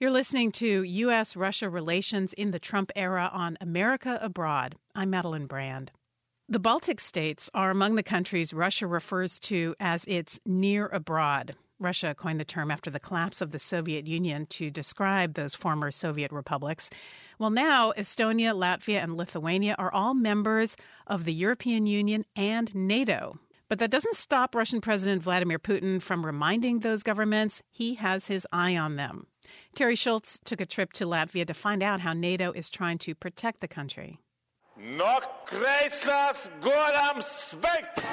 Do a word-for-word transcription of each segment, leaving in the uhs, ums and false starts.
You're listening to U S Russia Relations in the Trump Era on America Abroad. I'm Madeline Brand. The Baltic states are among the countries Russia refers to as its near abroad. Russia coined the term after the collapse of the Soviet Union to describe those former Soviet republics. Well, now Estonia, Latvia, and Lithuania are all members of the European Union and NATO. But that doesn't stop Russian President Vladimir Putin from reminding those governments he has his eye on them. Terry Schultz took a trip to Latvia to find out how NATO is trying to protect the country. No kreisās godam sveikt!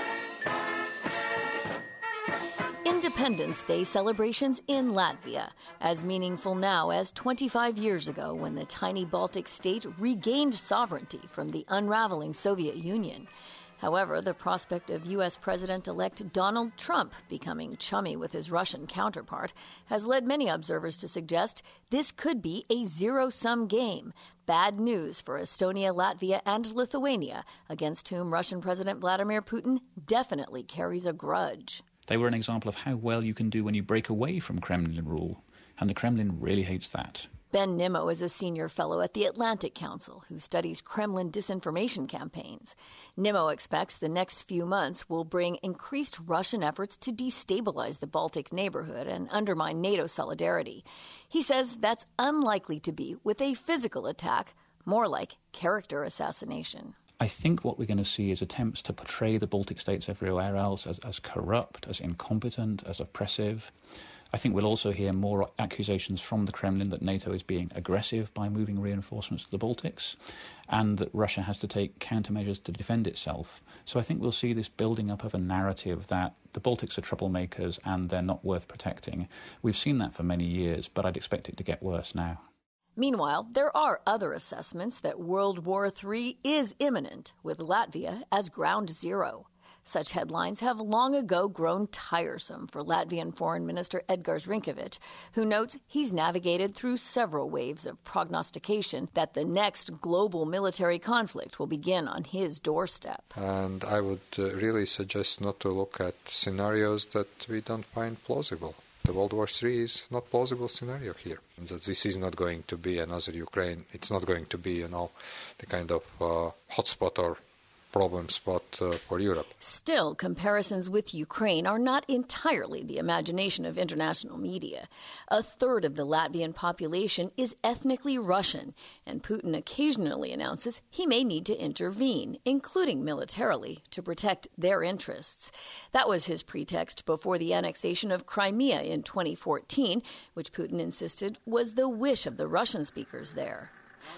Independence Day celebrations in Latvia, as meaningful now as twenty-five years ago when the tiny Baltic state regained sovereignty from the unraveling Soviet Union. However, the prospect of U S President-elect Donald Trump becoming chummy with his Russian counterpart has led many observers to suggest this could be a zero-sum game. Bad news for Estonia, Latvia, and Lithuania, against whom Russian President Vladimir Putin definitely carries a grudge. They were an example of how well you can do when you break away from Kremlin rule, and the Kremlin really hates that. Ben Nimmo is a senior fellow at the Atlantic Council who studies Kremlin disinformation campaigns. Nimmo expects the next few months will bring increased Russian efforts to destabilize the Baltic neighborhood and undermine NATO solidarity. He says that's unlikely to be with a physical attack, more like character assassination. I think what we're going to see is attempts to portray the Baltic states everywhere else as, as corrupt, as incompetent, as oppressive. I think we'll also hear more accusations from the Kremlin that NATO is being aggressive by moving reinforcements to the Baltics, and that Russia has to take countermeasures to defend itself. So I think we'll see this building up of a narrative that the Baltics are troublemakers and they're not worth protecting. We've seen that for many years, but I'd expect it to get worse now. Meanwhile, there are other assessments that World War Three is imminent, with Latvia as ground zero. Such headlines have long ago grown tiresome for Latvian Foreign Minister Edgars Rinkevičs, who notes he's navigated through several waves of prognostication that the next global military conflict will begin on his doorstep. And I would uh, really suggest not to look at scenarios that we don't find plausible. The World War Three is not a plausible scenario here. That this is not going to be another Ukraine. It's not going to be, you know, the kind of uh, hotspot or problem spot uh, for Europe. Still, comparisons with Ukraine are not entirely the imagination of international media. A third of the Latvian population is ethnically Russian, and Putin occasionally announces he may need to intervene, including militarily, to protect their interests. That was his pretext before the annexation of Crimea in twenty fourteen, which Putin insisted was the wish of the Russian speakers there.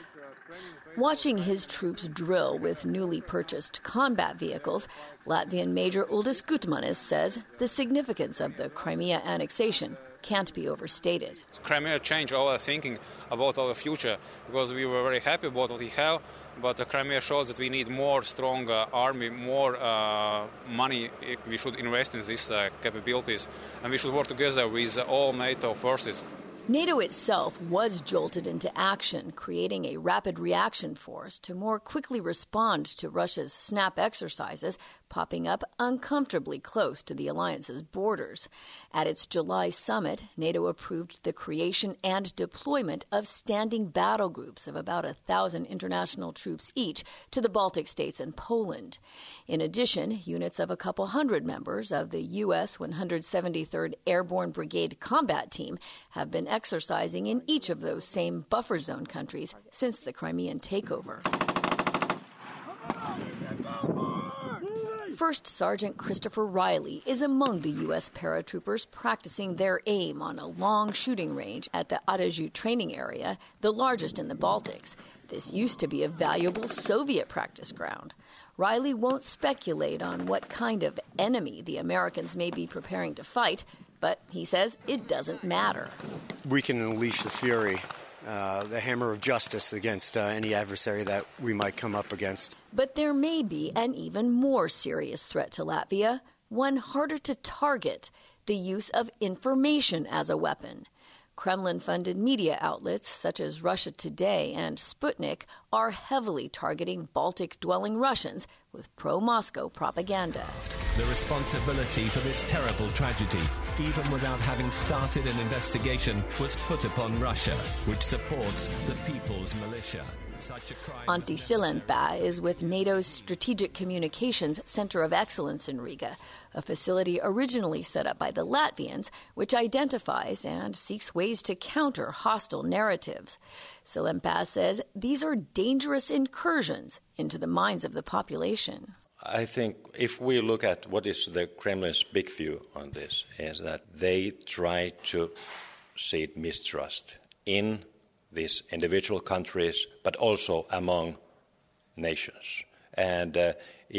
Watching his troops drill with newly purchased combat vehicles, Latvian Major Uldis Gutmanis says the significance of the Crimea annexation can't be overstated. Crimea changed our thinking about our future because we were very happy about what we have, but the Crimea shows that we need more strong uh, army, more uh, money. We should invest in these uh, capabilities, and we should work together with all NATO forces. NATO itself was jolted into action, creating a rapid reaction force to more quickly respond to Russia's snap exercises, popping up uncomfortably close to the alliance's borders. At its July summit, NATO approved the creation and deployment of standing battle groups of about a thousand international troops each to the Baltic states and Poland. In addition, units of a couple hundred members of the U S one hundred seventy-third Airborne Brigade Combat Team have been exercising in each of those same buffer zone countries since the Crimean takeover. First Sergeant Christopher Riley is among the U S paratroopers practicing their aim on a long shooting range at the Adaju training area, the largest in the Baltics. This used to be a valuable Soviet practice ground. Riley won't speculate on what kind of enemy the Americans may be preparing to fight, but he says it doesn't matter. We can unleash the fury, uh, the hammer of justice against uh, any adversary that we might come up against. But there may be an even more serious threat to Latvia, one harder to target, the use of information as a weapon. Kremlin-funded media outlets such as Russia Today and Sputnik are heavily targeting Baltic-dwelling Russians with pro-Moscow propaganda. The responsibility for this terrible tragedy, even without having started an investigation, was put upon Russia, which supports the People's Militia. Such a crime Antti Sillanpää is with NATO's Strategic Communications Center of Excellence in Riga, a facility originally set up by the Latvians, which identifies and seeks ways to counter hostile narratives. Sillanpää says these are dangerous incursions into the minds of the population. I think if we look at what is the Kremlin's big view on this, is that they try to seed mistrust in these individual countries, but also among nations. And uh,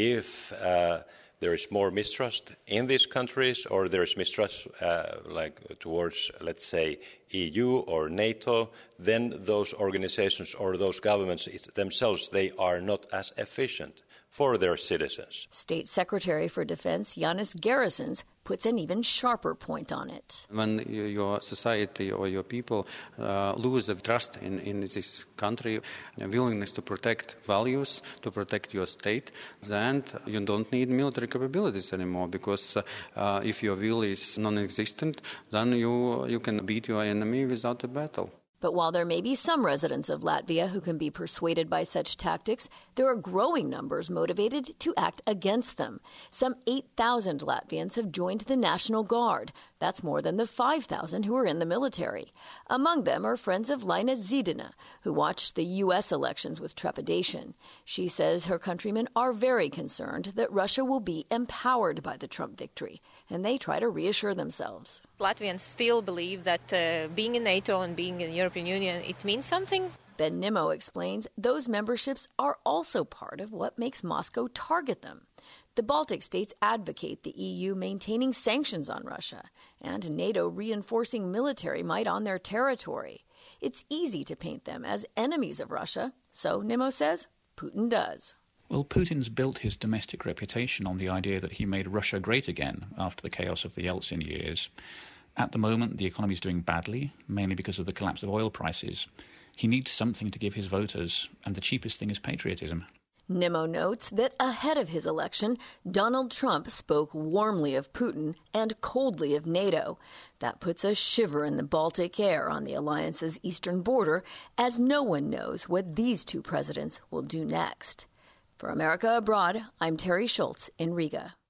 if uh, there is more mistrust in these countries, or there is mistrust uh, like towards, let's say, E U or NATO, then those organizations or those governments themselves, they are not as efficient for their citizens. State Secretary for Defense Yanis Garrisons puts an even sharper point on it. When your society or your people uh, lose the trust in, in this country, a willingness to protect values, to protect your state, then you don't need military capabilities anymore, because uh, uh, if your will is non-existent, then you, you can beat your enemy without a battle. But while there may be some residents of Latvia who can be persuaded by such tactics, there are growing numbers motivated to act against them. Some eight thousand Latvians have joined the National Guard. That's more than the five thousand who are in the military. Among them are friends of Lina Zidina, who watched the U S elections with trepidation. She says her countrymen are very concerned that Russia will be empowered by the Trump victory, and they try to reassure themselves. Latvians still believe that uh, being in NATO and being in the European Union, it means something. Ben Nimmo explains those memberships are also part of what makes Moscow target them. The Baltic states advocate the E U maintaining sanctions on Russia and NATO reinforcing military might on their territory. It's easy to paint them as enemies of Russia, so Nimmo says Putin does. Well, Putin's built his domestic reputation on the idea that he made Russia great again after the chaos of the Yeltsin years. At the moment, the economy is doing badly, mainly because of the collapse of oil prices. He needs something to give his voters, and the cheapest thing is patriotism. Nimmo notes that ahead of his election, Donald Trump spoke warmly of Putin and coldly of NATO. That puts a shiver in the Baltic air on the alliance's eastern border, as no one knows what these two presidents will do next. For America Abroad, I'm Terry Schultz in Riga.